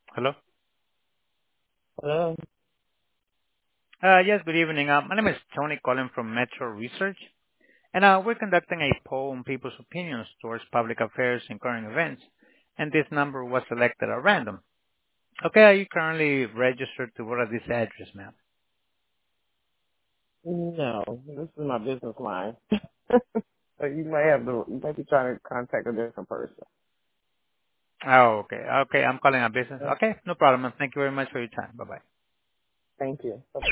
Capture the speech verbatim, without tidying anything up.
Hello? Hello. Uh, yes, good evening. Uh, my name is Tony calling from Metro Research, and uh, we're conducting a poll on people's opinions towards public affairs and current events, and this number was selected at random. Okay, are you currently registered to vote at this address, ma'am? No, this is my business line. so you may have to, you may be trying to contact a different person. Oh, okay. Okay, I'm calling a business. Okay. Okay, no problem, ma'am. Thank you very much for your time. Bye-bye. Thank you.